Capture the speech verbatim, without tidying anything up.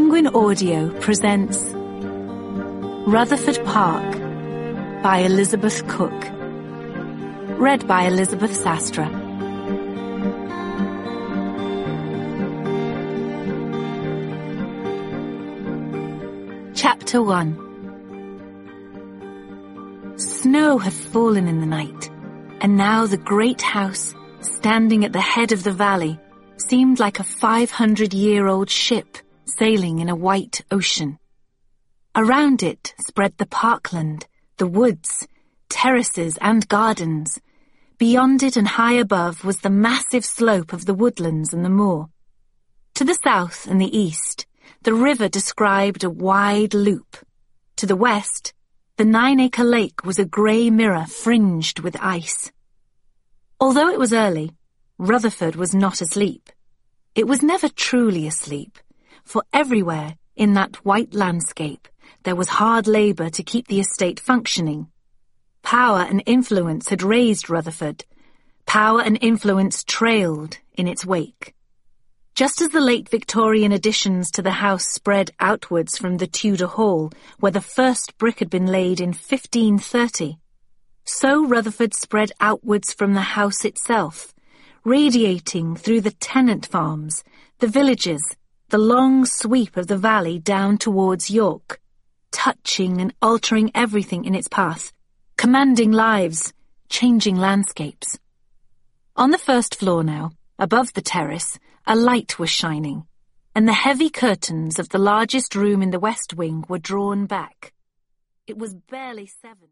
Penguin Audio presents Rutherford Park by Elizabeth Cook. Read by Elizabeth Sastra. Chapter one. Snow had fallen in the night, and now the great house, standing at the head of the valley, seemed like a five hundred year old ship sailing in a white ocean. Around it spread the parkland, the woods, terraces and gardens. Beyond it and high above was the massive slope of the woodlands and the moor. To the south and the east, the river described a wide loop. To the west, the nine-acre lake was a grey mirror fringed with ice. Although it was early, Rutherford was not asleep. It was never truly asleep, for everywhere in that white landscape there was hard labour to keep the estate functioning. Power and influence had raised Rutherford. Power and influence trailed in its wake. Just as the late Victorian additions to the house spread outwards from the Tudor Hall, where the first brick had been laid in fifteen thirty, so Rutherford spread outwards from the house itself, radiating through the tenant farms, the villages, the long sweep of the valley down towards York, touching and altering everything in its path, commanding lives, changing landscapes. On the first floor now, above the terrace, a light was shining, and the heavy curtains of the largest room in the west wing were drawn back. It was barely seven.